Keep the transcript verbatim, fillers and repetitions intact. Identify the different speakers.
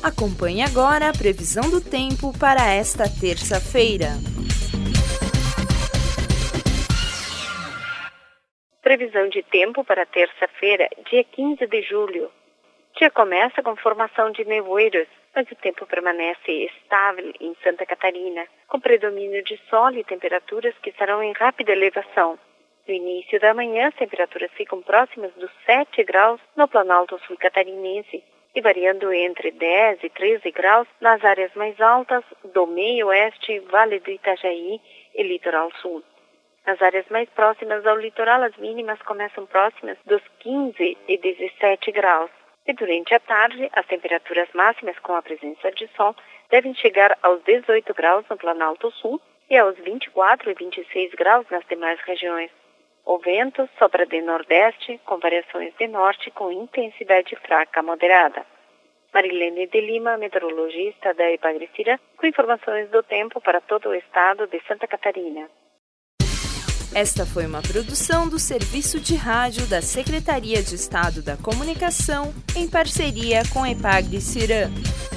Speaker 1: Acompanhe agora a previsão do tempo para esta terça-feira.
Speaker 2: Previsão de tempo para terça-feira, dia quinze de julho. O dia começa com formação de nevoeiros, mas o tempo permanece estável em Santa Catarina, com predomínio de sol e temperaturas que estarão em rápida elevação. No início da manhã, as temperaturas ficam próximas dos sete graus no Planalto Sul Catarinense e variando entre dez e treze graus nas áreas mais altas do meio-oeste, Vale do Itajaí e Litoral Sul. Nas áreas mais próximas ao litoral, as mínimas começam próximas dos quinze e dezessete graus. E durante a tarde, as temperaturas máximas com a presença de sol devem chegar aos dezoito graus no Planalto Sul e aos vinte e quatro e vinte e seis graus nas demais regiões. O vento sopra de nordeste, com variações de norte com intensidade fraca a moderada. Marilene de Lima, meteorologista da Epagre-Cira, com informações do tempo para todo o estado de Santa Catarina.
Speaker 1: Esta foi uma produção do Serviço de Rádio da Secretaria de Estado da Comunicação, em parceria com a Epagre-Cira.